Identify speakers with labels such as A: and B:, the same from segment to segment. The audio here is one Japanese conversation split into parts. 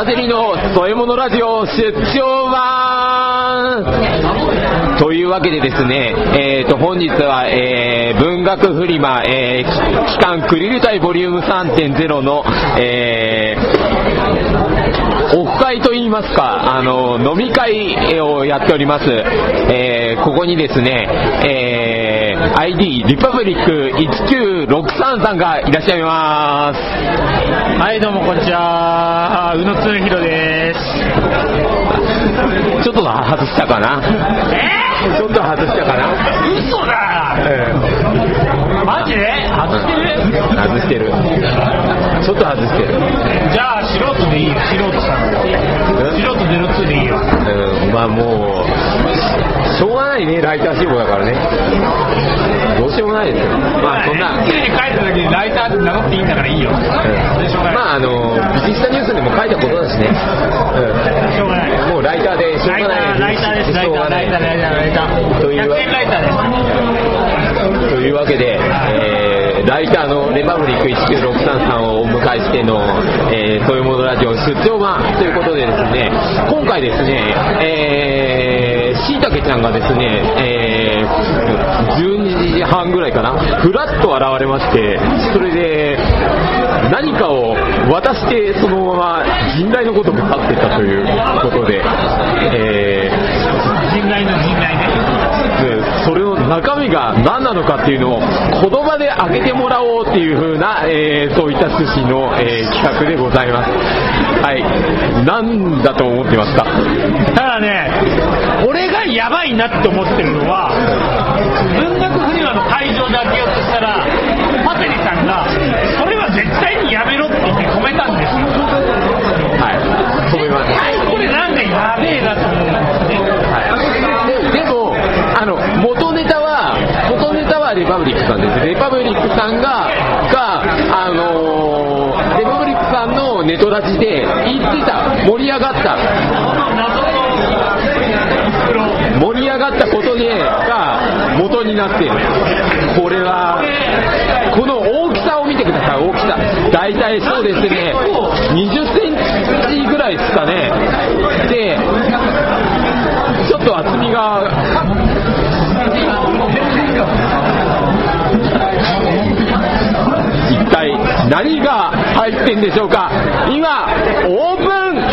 A: ジェリの添え物ラジオ出張版というわけでですね、本日は、文学フリマ、期間クリルタイボリューム 3.0 の、オフ会といいますか、飲み会をやっております。ここにですね、ID リパブリック1963さんがいらっしゃいます。
B: はい、どうもこんにちは、宇野恒弘です。
A: ちょっと外したかな。ちょっと外したかな。
B: 嘘だ、マジで外してる。
A: 外してる、ちょっと外してる。
B: じゃあ素人でいいよ、素人さん、素人02でいいよ。
A: まあもうしょうがないね、ライター志望だからね、どうしようもないですよ。まあそんな
B: 綺麗に書いた時にライターって名乗っていいんだからいいよ。
A: まあビジネスニュースでも書いたことだしね、
B: しょうがない、
A: もうライターでしょうがない、
B: ライターです、ライター100円ライターです。
A: というわけで、ライターのレパブリック1963さんをお迎えしての、そういうものラジオ出張版ということでですね、今回ですね、しいたけちゃんがですね、12時半ぐらいかな、ふらっと現れまして、それで何かを渡してそのまま陣内のことを去っていったということで、
B: 陣内ね、
A: それの中身が何なのかっていうのを言葉で開けてもらおうっていう風な、そういった趣旨の、企画でございます。はい、なんだと思ってました。
B: ただね、俺がやばいなって思ってるのは、文学フリマの会場で開けようとしたらパセリさんがそれは絶対にやめろって言って止めたんですよ。
A: はい、止めます。
B: これなんかやべえなと思うんですね。
A: はい、でも元ネタはレパブリックさんです。レパブリックさんがレパブリックさんのネトラジで言ってた、盛り上がったことが元になっている。これはこの大きさを見てください。大きさ大体そうですね、20センチぐらいですかね。でちょっと厚みが一体何が入ってんでしょうか。今オープン。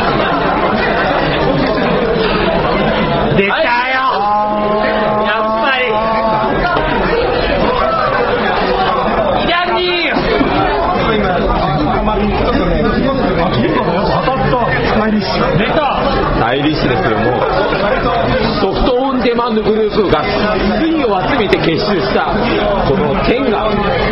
B: 出たよ、やっぱりいらねえよ。出た
A: スタイリッシュですけども、ソフトオンデマンドグループが水を集めて結集したこの剣が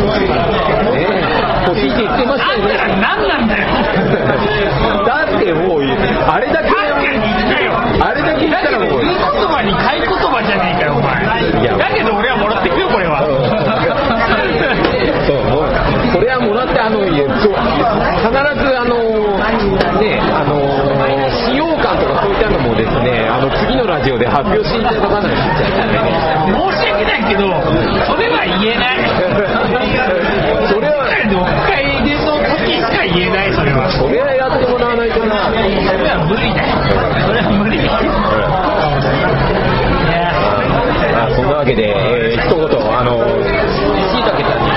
A: 欲しいって言ってましたよね。
B: 何なんだよ
A: だってもうあれだけ言ったらもう
B: 言葉に買い言葉じゃねえかよお前。だけど俺はもらってくよこれは。
A: そうもうこれはもらって必ず使用感とかそういったのもですね、次のラジオで発表していただかないと。
B: 申し訳ないけどそれは言えない。
A: それは
B: オフ会での時しか言えない。それは
A: やってもらわないとな。
B: それは無理だよ。それは無理。
A: そんなわけで、一言しいたけちゃんに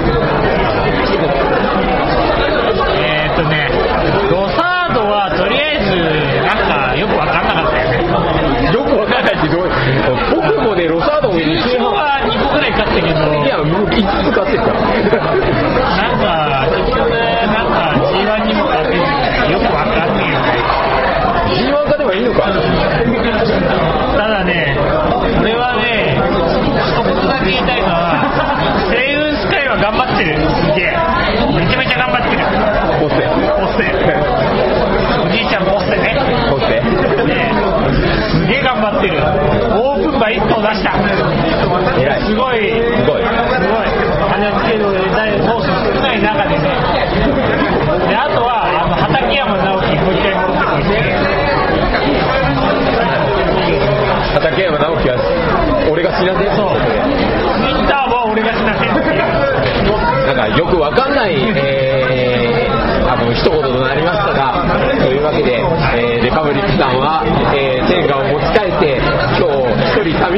B: ロサードはとりあえずなんかよく分かんなかったよね。
A: よく分かんないけど、僕もねロサードも
B: 優勝は2個ぐらい勝ったけど、
A: いやもう5つ勝ってた。
B: なんか結局なんか G1 にも勝てずよく分かんねえよね。
A: G1 勝てばいいのか。
B: ただね、俺はね一言だけ言いたいのは、セイウンスカイは頑張ってる。すげえめちゃめちゃ頑張ってる。
A: ポッセ
B: おじいちゃんポッセね。すげえ頑張ってる。オープン馬1頭出した。すごい。羽つけるのでト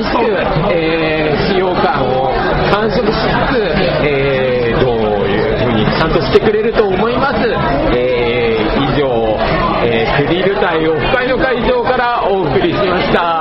A: しく、使用感を感触しつつ、どういう風にちゃんとしてくれると思います。以上、クリル対オフ会の会場からお送りしました。